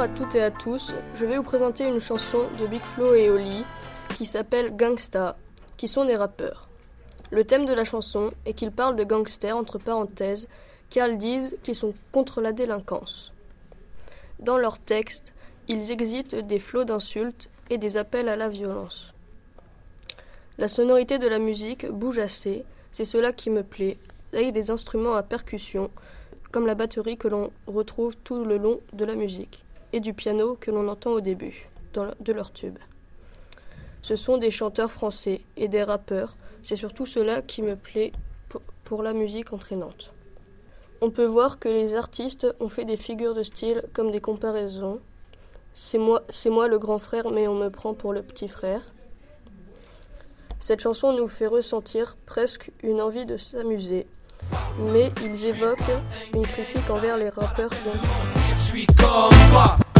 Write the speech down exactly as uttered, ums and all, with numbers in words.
à toutes et à tous, je vais vous présenter une chanson de Big Flo et Oli qui s'appelle Gangsta, qui sont des rappeurs. Le thème de la chanson est qu'ils parlent de gangsters entre parenthèses, car ils disent qu'ils sont contre la délinquance. Dans leur texte, ils excitent des flots d'insultes et des appels à la violence. La sonorité de la musique bouge assez, c'est cela qui me plaît, avec des instruments à percussion, comme la batterie que l'on retrouve tout le long de la musique, et du piano que l'on entend au début de leur tube. Ce sont des chanteurs français et des rappeurs, c'est surtout cela qui me plaît pour la musique entraînante. On peut voir que les artistes ont fait des figures de style comme des comparaisons. C'est moi, c'est moi le grand frère, mais on me prend pour le petit frère. Cette chanson nous fait ressentir presque une envie de s'amuser, mais ils évoquent une critique envers les rappeurs gangsters. Je suis comme toi.